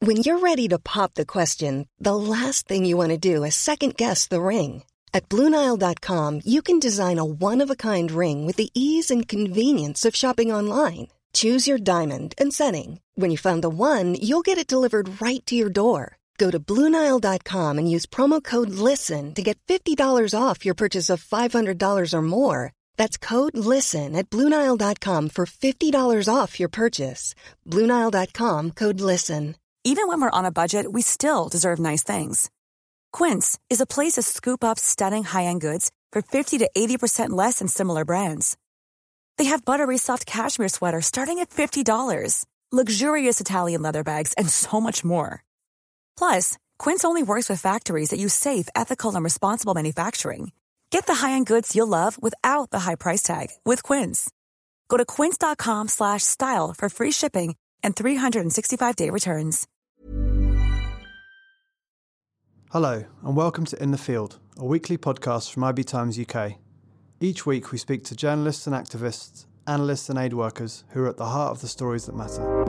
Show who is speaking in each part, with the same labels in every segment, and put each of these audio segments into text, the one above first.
Speaker 1: When you're ready to pop the question, the last thing you want to do is second-guess the ring. At BlueNile.com, you can design a one-of-a-kind ring with the ease and convenience of shopping online. Choose your diamond and setting. When you find the one, you'll get it delivered right to your door. Go to BlueNile.com and use promo code LISTEN to get $50 off your purchase of $500 or more. That's code LISTEN at BlueNile.com for $50 off your purchase. BlueNile.com, code LISTEN.
Speaker 2: Even when we're on a budget, we still deserve nice things. Quince is a place to scoop up stunning high-end goods for 50 to 80% less than similar brands. They have buttery soft cashmere sweaters starting at $50, luxurious Italian leather bags, and so much more. Plus, Quince only works with factories that use safe, ethical, and responsible manufacturing. Get the high-end goods you'll love without the high price tag with Quince. Go to quince.com/style for free shipping and 365-day returns.
Speaker 3: Hello, and welcome to In the Field, a weekly podcast from IB Times UK. Each week we speak to journalists and activists, analysts and aid workers who are at the heart of the stories that matter.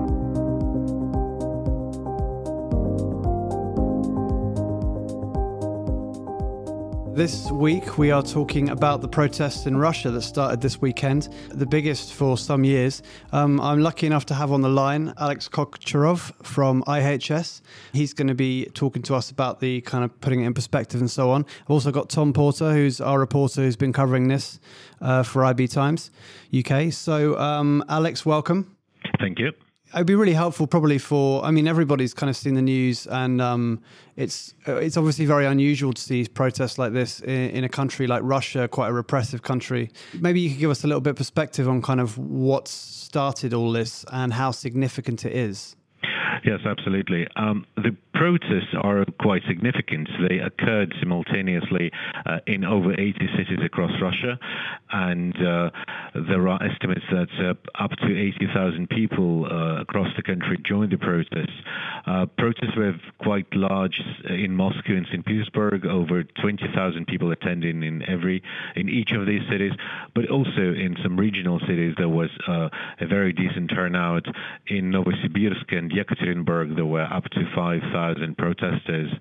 Speaker 3: This week we are talking about the protests in Russia that started this weekend, the biggest for some years. I'm lucky enough to have on the line Alex Kocherov from IHS. He's going to be talking to us about the kind of putting it in perspective and so on. I've also got Tom Porter, who's our reporter who's been covering this for IB Times UK. So Alex, welcome.
Speaker 4: Thank you.
Speaker 3: It'd be really helpful probably for, everybody's kind of seen the news and it's obviously very unusual to see protests like this in a country like Russia, quite a repressive country. Maybe you could give us a little bit of perspective on kind of what started all this and how significant it is.
Speaker 4: Yes, absolutely. The protests are quite significant. They occurred simultaneously in over 80 cities across Russia, and there are estimates that up to 80,000 people across the country joined the protests. Protests were quite large in Moscow and St. Petersburg, over 20,000 people attending in each of these cities, but also in some regional cities there was a very decent turnout. In Novosibirsk and Yekaterinburg there were up to 5,000 protesters.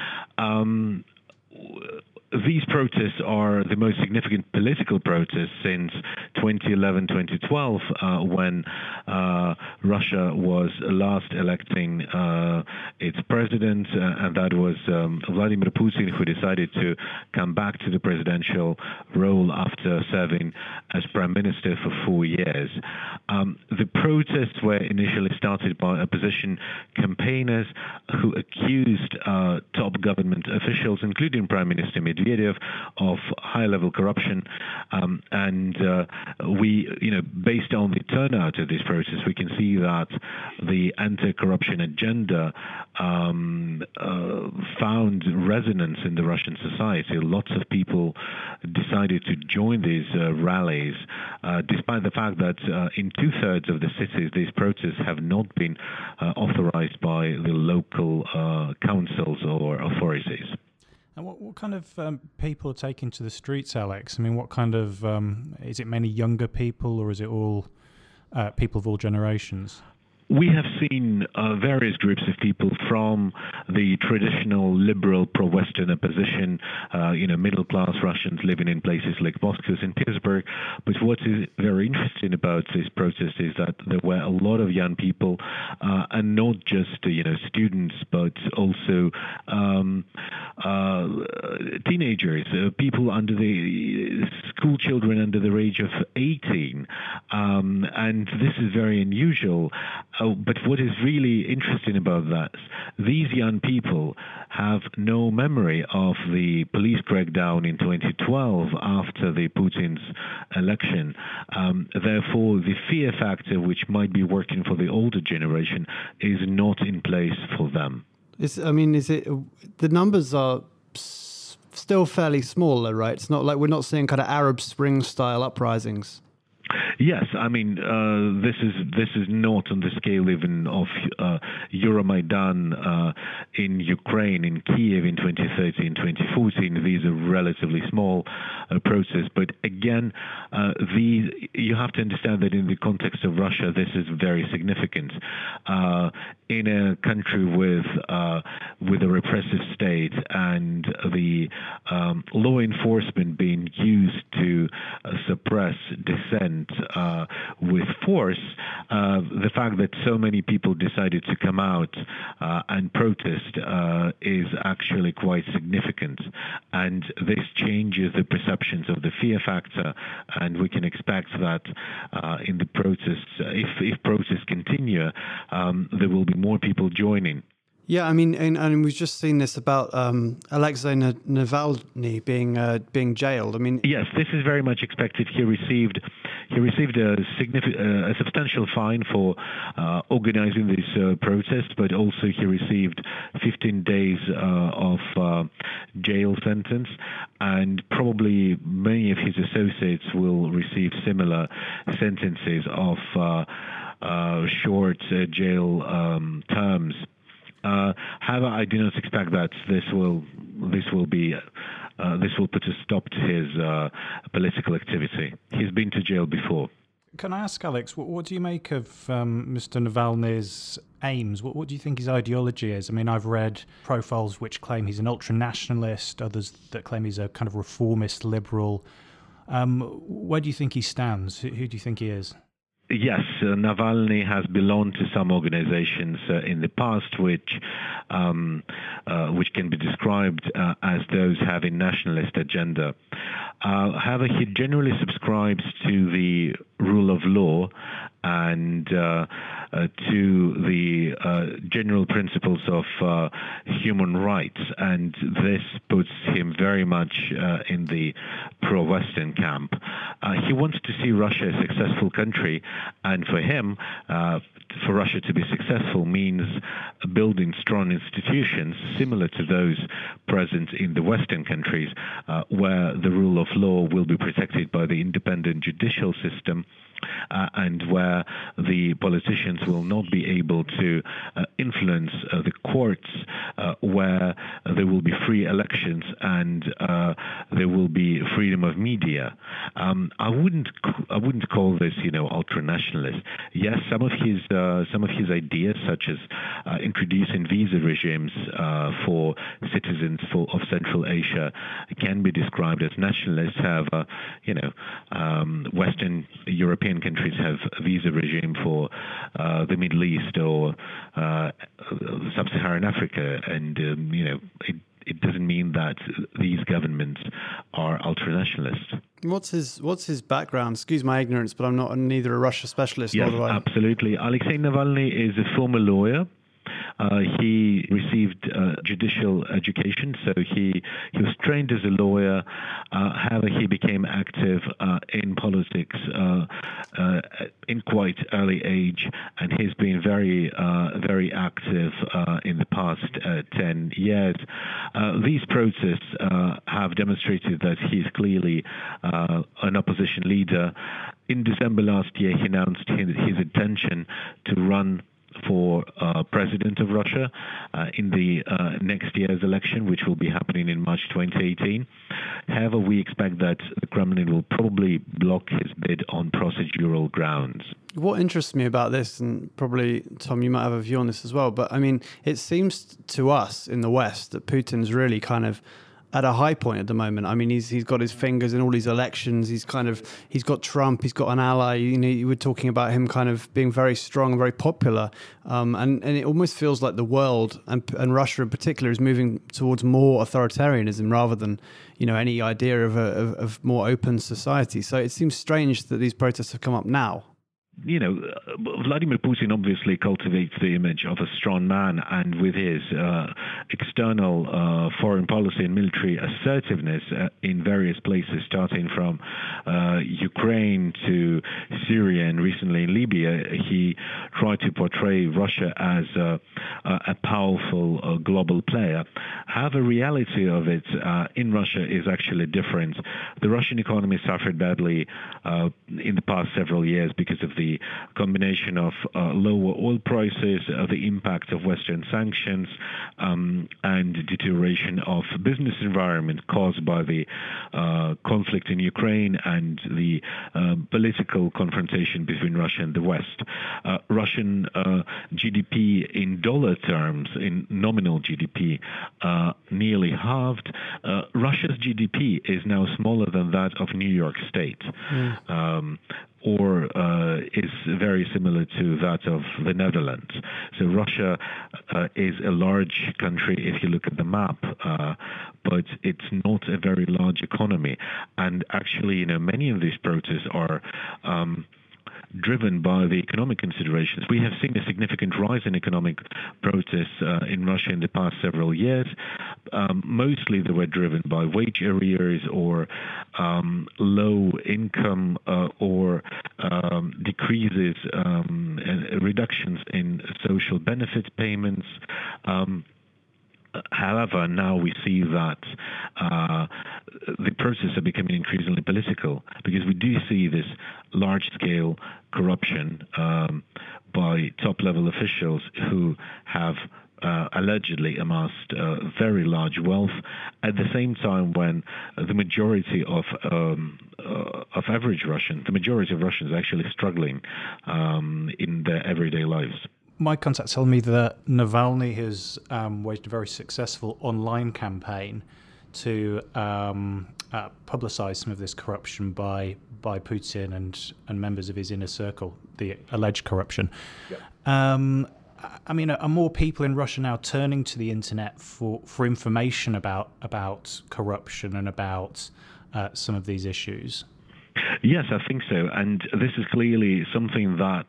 Speaker 4: These protests are the most significant political protests since 2011-2012, when Russia was last electing its president, and that was Vladimir Putin, who decided to come back to the presidential role after serving as prime minister for 4 years. The protests were initially started by opposition campaigners who accused top government officials, including Prime Minister Medvedev, of high-level corruption, and based on the turnout of these protests, we can see that the anti-corruption agenda found resonance in the Russian society. Lots of people decided to join these rallies, despite the fact that in two-thirds of the cities, these protests have not been authorized by the local councils or authorities.
Speaker 5: And what kind of people are taking to the streets, Alex? I mean, what kind of, is it mainly younger people or is it all people of all generations?
Speaker 4: We have seen various groups of people from the traditional liberal pro-Western opposition, middle-class Russians living in places like Moscow and Petersburg. But what is very interesting about this protest is that there were a lot of young people, and not just students, but also teenagers, people under the school children under the age of 18, and this is very unusual. But what is really interesting about that, these young people have no memory of the police crackdown in 2012 after the Putin's election. Therefore, the fear factor, which might be working for the older generation, is not in place for them.
Speaker 3: The numbers are still fairly small, though, right? It's not like we're not seeing kind of Arab Spring style uprisings.
Speaker 4: Yes, I mean this is not on the scale even of Euromaidan in Ukraine, in Kiev in 2013, 2014. These are relatively small protests, but again, you have to understand that in the context of Russia, this is very significant. In a country with a repressive state and the law enforcement being used to suppress dissent with force, the fact that so many people decided to come out and protest is actually quite significant. And this changes the perceptions of the fear factor, and we can expect that in the protests, if protests continue, there will be more people joining.
Speaker 3: Yeah, I mean, and we've just seen this about Alexei Navalny being jailed. I mean,
Speaker 4: yes, this is very much expected. He received a substantial fine for organizing this protest, but also he received 15 days of jail sentence, and probably many of his associates will receive similar sentences of short jail terms. However, I do not expect that this will put a stop to his political activity. He's been to jail before.
Speaker 5: Can I ask, Alex, what do you make of Mr. Navalny's aims? What do you think his ideology is? I mean, I've read profiles which claim he's an ultra-nationalist, others that claim he's a kind of reformist liberal. Where do you think he stands? Who do you think he is?
Speaker 4: Yes, Navalny has belonged to some organizations in the past which can be described as those having nationalist agenda. However, he generally subscribes to the rule of law and to the general principles of human rights, and this puts him very much in the pro-Western camp. He wants to see Russia a successful country, and for him, for Russia to be successful means building strong institutions similar to those present in the Western countries, where the rule of law will be protected by the independent judicial system, and where the politicians will not be able to influence the courts, where there will be free elections and there will be freedom of media. I wouldn't call this, ultra-nationalist. Yes, some of his ideas, such as introducing visa regimes for citizens of Central Asia, can be described as nationalist. However, Western European countries have a visa regime for the Middle East or Sub-Saharan Africa, and it doesn't mean that these governments are ultra-nationalist.
Speaker 3: What's his background? Excuse my ignorance, but I'm neither a Russia specialist
Speaker 4: yes,
Speaker 3: nor do I.
Speaker 4: Absolutely. Alexei Navalny is a former lawyer. He received judicial education, so he was trained as a lawyer. However, he became active in politics in quite early age, and he's been very active in the past 10 years. These protests have demonstrated that he's clearly an opposition leader. In December last year, he announced his intention to run for president of Russia in the next year's election, which will be happening in March 2018. However, we expect that the Kremlin will probably block his bid on procedural grounds.
Speaker 3: What interests me about this, and probably, Tom, you might have a view on this as well, but I mean, it seems to us in the West that Putin's really kind of at a high point at the moment. I mean, he's got his fingers in all these elections. He's got Trump. He's got an ally. You were talking about him kind of being very strong and very popular. And it almost feels like the world and Russia in particular is moving towards more authoritarianism rather than any idea of more open society. So it seems strange that these protests have come up now.
Speaker 4: Vladimir Putin obviously cultivates the image of a strong man, and with his external foreign policy and military assertiveness in various places, starting from Ukraine to Syria and recently in Libya, he tried to portray Russia as a powerful global player. However, reality of it in Russia is actually different. The Russian economy suffered badly in the past several years because of the combination of lower oil prices, the impact of Western sanctions, and deterioration of business environment caused by the conflict in Ukraine and the political confrontation between Russia and the West. Russian GDP in dollar terms, in nominal GDP, nearly halved. Russia's GDP is now smaller than that of New York State. Or is very similar to that of the Netherlands. So Russia is a large country if you look at the map, but it's not a very large economy. And actually, many of these protests are driven by the economic considerations. We have seen a significant rise in economic protests in Russia in the past several years. Mostly they were driven by wage arrears or low income or decreases and reductions in social benefit payments. However, now we see that the protests are becoming increasingly political because we do see this large-scale corruption by top-level officials who have allegedly amassed very large wealth at the same time when the majority of average Russians, the majority of Russians are actually struggling in their everyday lives.
Speaker 5: My contacts tell me that Navalny has waged a very successful online campaign to publicise some of this corruption by Putin and members of his inner circle, the alleged corruption. Yep. Are more people in Russia now turning to the internet for information about corruption and about some of these issues?
Speaker 4: Yes, I think so. And this is clearly something that...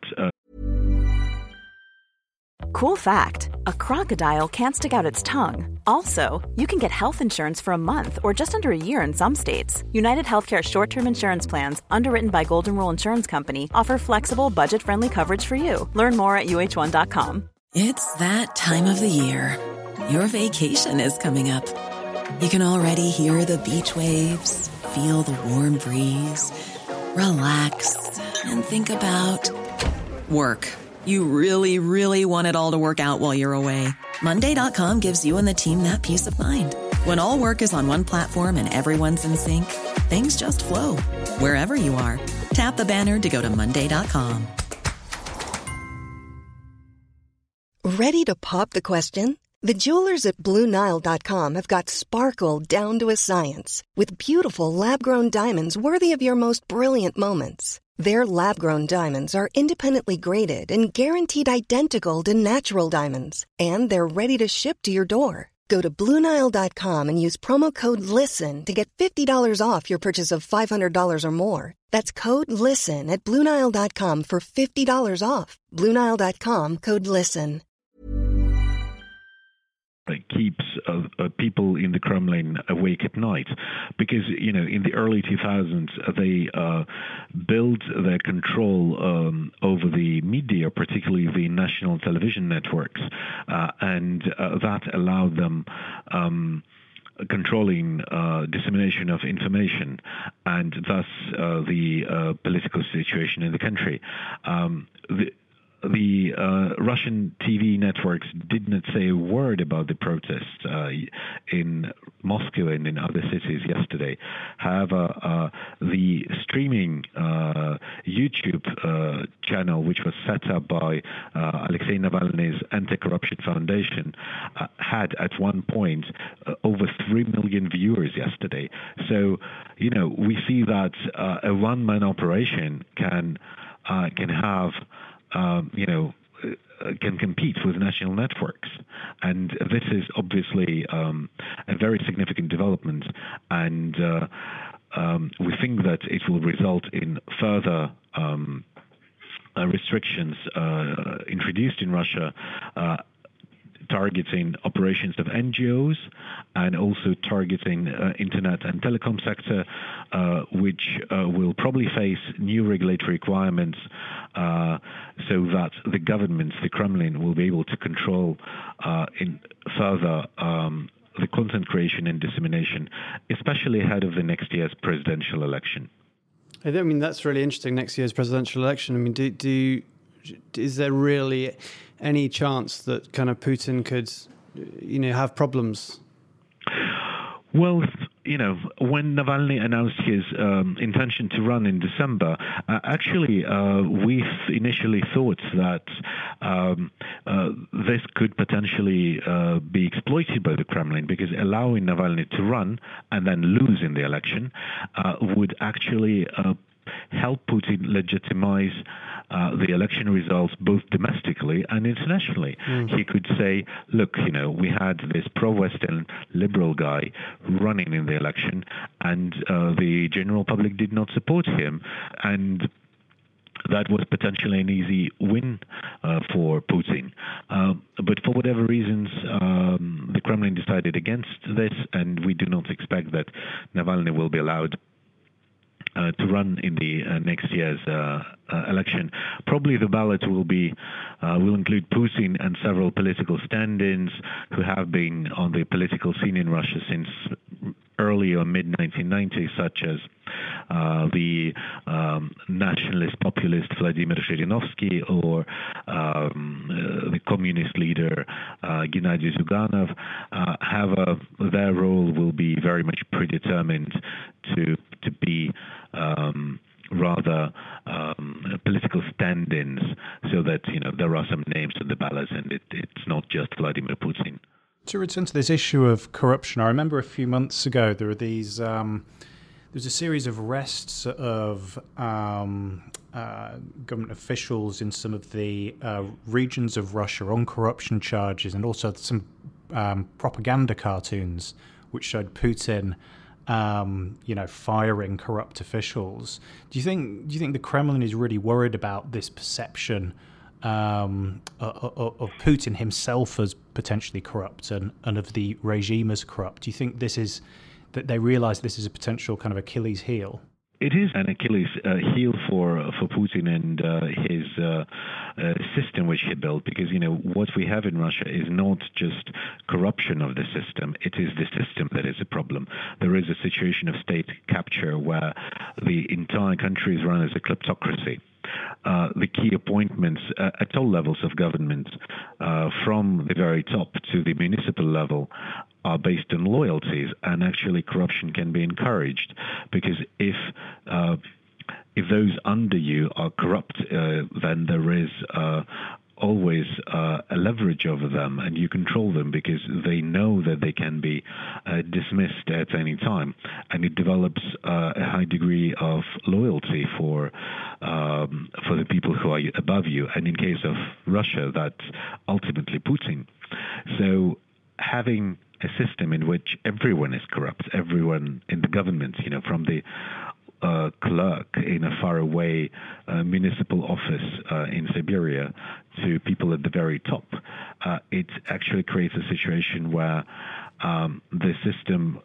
Speaker 2: Cool fact, a crocodile can't stick out its tongue. Also, you can get health insurance for a month or just under a year in some states. United Healthcare short-term insurance plans, underwritten by Golden Rule Insurance Company, offer flexible, budget-friendly coverage for you. Learn more at uh1.com.
Speaker 6: It's that time of the year. Your vacation is coming up. You can already hear the beach waves, feel the warm breeze, relax, and think about work. You really, really want it all to work out while you're away. Monday.com gives you and the team that peace of mind. When all work is on one platform and everyone's in sync, things just flow. Wherever you are, tap the banner to go to Monday.com.
Speaker 1: Ready to pop the question? The jewelers at BlueNile.com have got sparkle down to a science with beautiful lab-grown diamonds worthy of your most brilliant moments. Their lab-grown diamonds are independently graded and guaranteed identical to natural diamonds, and they're ready to ship to your door. Go to BlueNile.com and use promo code LISTEN to get $50 off your purchase of $500 or more. That's code LISTEN at BlueNile.com for $50 off. BlueNile.com, code LISTEN.
Speaker 4: Keeps people in the Kremlin awake at night because, in the early 2000s, they built their control over the media, particularly the national television networks, and that allowed them controlling dissemination of information and thus the political situation in the country. The Russian TV networks did not say a word about the protests in Moscow and in other cities yesterday. However, the streaming YouTube channel, which was set up by Alexei Navalny's Anti-Corruption Foundation, had at one point over 3 million viewers yesterday. So, we see that a one-man operation can have can compete with national networks. And this is obviously a very significant development. And we think that it will result in further restrictions introduced in Russia targeting operations of NGOs and also targeting internet and telecom sector, which will probably face new regulatory requirements so that the governments, the Kremlin, will be able to control in further the content creation and dissemination, especially ahead of the next year's presidential election.
Speaker 3: I mean, that's really interesting, next year's presidential election. I mean, is there really any chance that kind of Putin could, have problems?
Speaker 4: Well, when Navalny announced his intention to run in December, we initially thought that this could potentially be exploited by the Kremlin, because allowing Navalny to run and then lose in the election would actually help Putin legitimize the election results both domestically and internationally. He could say, look, we had this pro-Western liberal guy running in the election, and the general public did not support him. And that was potentially an easy win for Putin. But for whatever reasons, the Kremlin decided against this, and we do not expect that Navalny will be allowed to run in the next year's election. Probably the ballot will include Putin and several political stand-ins who have been on the political scene in Russia since early or mid-1990s, such as the nationalist populist Vladimir Zhirinovsky or the communist leader Gennady Zyuganov. Their role will be very much predetermined to be rather political stand-ins, so that there are some names on the ballot, and it's not just Vladimir Putin.
Speaker 5: To return to this issue of corruption, I remember a few months ago there were these. There's a series of arrests of government officials in some of the regions of Russia on corruption charges, and also some propaganda cartoons which showed Putin, firing corrupt officials. Do you think the Kremlin is really worried about this perception of Putin himself as potentially corrupt and of the regime as corrupt? Do you think that they realize this is a potential kind of Achilles heel?
Speaker 4: It is an Achilles heel for Putin and his system which he built, because what we have in Russia is not just corruption of the system; it is the system that is a problem. There is a situation of state capture where the entire country is run as a kleptocracy. The key appointments at all levels of government, from the very top to the municipal level, are based on loyalties, and actually corruption can be encouraged, because if those under you are corrupt, then there is always a leverage over them, and you control them because they know that they can be dismissed at any time, and it develops a high degree of loyalty for the people who are above you, and in case of Russia, that's ultimately Putin. So having a system in which everyone is corrupt, everyone in the government, from the clerk in a faraway municipal office in Siberia to people at the very top, it actually creates a situation where the system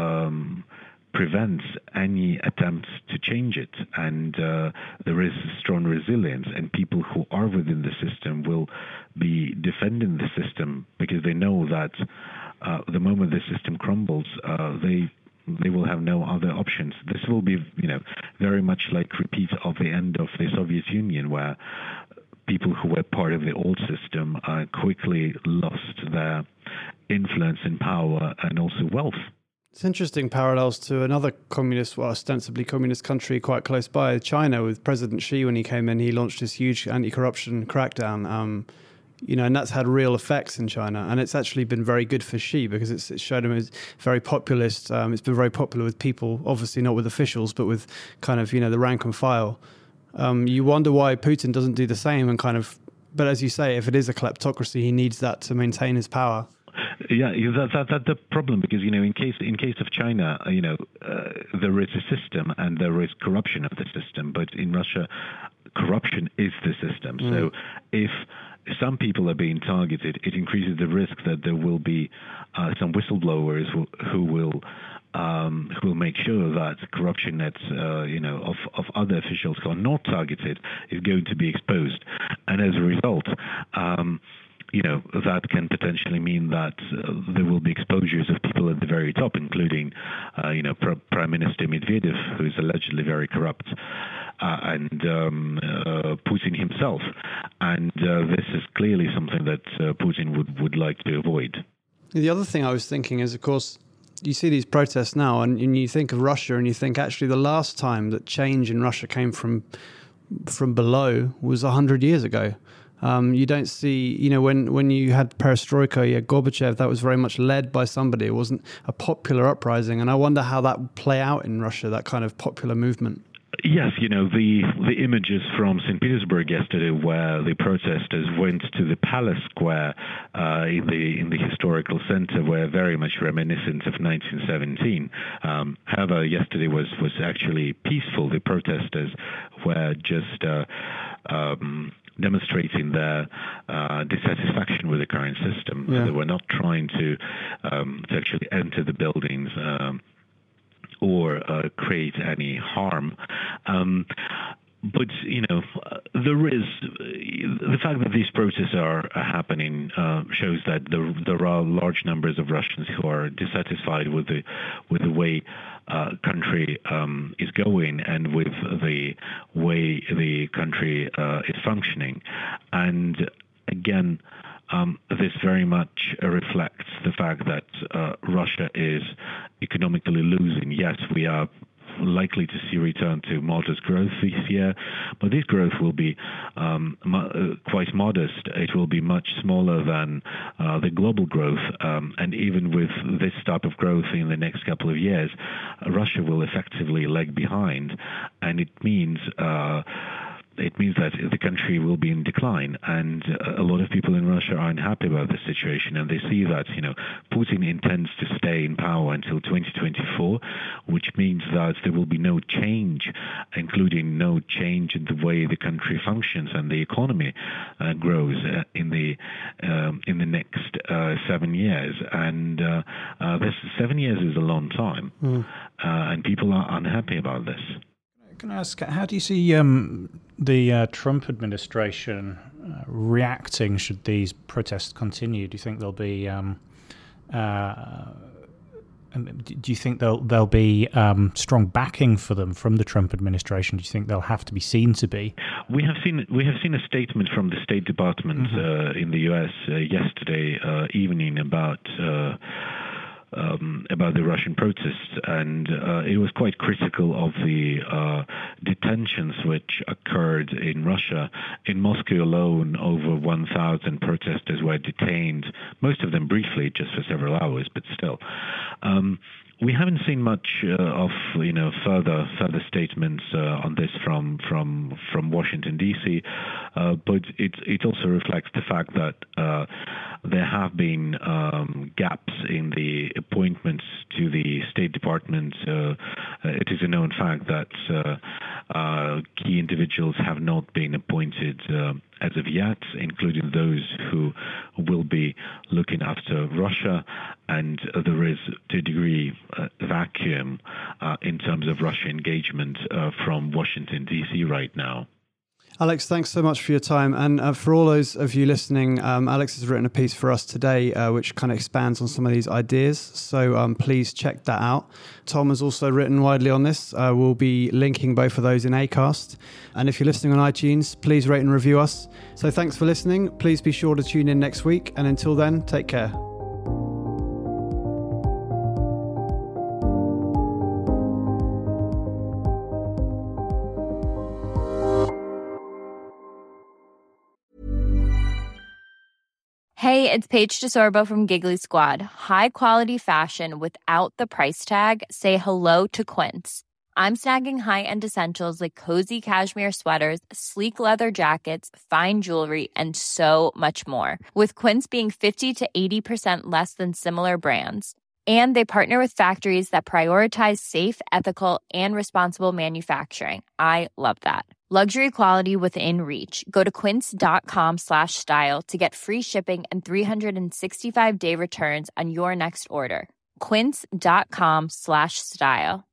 Speaker 4: prevents any attempts to change it, and there is strong resilience, and people who are within the system will be defending the system because they know that the moment the system crumbles, they will have no other options. This will be, very much like repeat of the end of the Soviet Union, where people who were part of the old system quickly lost their influence and power and also wealth.
Speaker 3: It's interesting parallels to another ostensibly communist country quite close by, China, with President Xi. When he came in, he launched this huge anti-corruption crackdown. And that's had real effects in China, and it's actually been very good for Xi because it's shown him as very populist. It's been very popular with people, obviously not with officials, but with kind of the rank and file. You wonder why Putin doesn't do the same and but as you say, if it is a kleptocracy, he needs that to maintain his power.
Speaker 4: Yeah, that's the problem, because in case of China, there is a system and there is corruption of the system, but in Russia, corruption is the system. So if some people are being targeted, it increases the risk that there will be some whistleblowers who will make sure that corruption that's of other officials who are not targeted is going to be exposed, and as a result, that can potentially mean that there will be exposures of people at the very top, including, Prime Minister Medvedev, who is allegedly very corrupt, and Putin himself. And this is clearly something that Putin would like to avoid.
Speaker 3: The other thing I was thinking is, of course, you see these protests now, and you think of Russia, and you think actually the last time that change in Russia came from below was 100 years ago. You don't see, when you had perestroika, you had Gorbachev, that was very much led by somebody. It wasn't a popular uprising. And I wonder how that would play out in Russia, that kind of popular movement.
Speaker 4: Yes, the images from St. Petersburg yesterday, where the protesters went to the Palace Square in the historical center, were very much reminiscent of 1917. However, yesterday was actually peaceful. The protesters were just demonstrating their dissatisfaction with the current system. Yeah. They were not trying to actually enter the buildings or create any harm. But, there is the fact that these protests are happening shows that there are large numbers of Russians who are dissatisfied with the way country is going and with the way the country is functioning. And again, this very much reflects the fact that Russia is economically losing. Yes, we are likely to see return to modest growth this year, but this growth will be quite modest. It will be much smaller than the global growth, and even with this type of growth in the next couple of years, Russia will effectively lag behind, and it means that the country will be in decline, and a lot of people in Russia are unhappy about this situation, and they see that Putin intends to stay in power until 2024, which means that there will be no change, including no change in the way the country functions and the economy grows in the next 7 years. And this 7 years is a long time, and people are unhappy about this.
Speaker 5: Can I ask, how do you see the Trump administration reacting should these protests continue? Do you think there'll be there'll be strong backing for them from the Trump administration? Do you think they'll have to be seen to be?
Speaker 4: We have seen a statement from the State Department in the U.S. Yesterday evening about the Russian protests, and it was quite critical of the detentions which occurred in Russia. In Moscow alone, over 1,000 protesters were detained, most of them briefly, just for several hours, but still. We haven't seen much of further statements on this from Washington D.C., but it also reflects the fact that there have been gaps in the appointments to the State Department. It is a known fact that key individuals have not been appointed as of yet, including those who will be looking after Russia, and there is, to a degree, a vacuum in terms of Russia engagement from Washington, D.C. right now.
Speaker 3: Alex, thanks so much for your time. And for all those of you listening, Alex has written a piece for us today which kind of expands on some of these ideas. So please check that out. Tom has also written widely on this. We'll be linking both of those in Acast. And if you're listening on iTunes, please rate and review us. So thanks for listening. Please be sure to tune in next week. And until then, take care.
Speaker 7: Hey, it's Paige DeSorbo from Giggly Squad. High quality fashion without the price tag. Say hello to Quince. I'm snagging high-end essentials like cozy cashmere sweaters, sleek leather jackets, fine jewelry, and so much more. With Quince being 50 to 80% less than similar brands. And they partner with factories that prioritize safe, ethical, and responsible manufacturing. I love that. Luxury quality within reach. Go to quince.com/style to get free shipping and 365-day returns on your next order. Quince.com/style.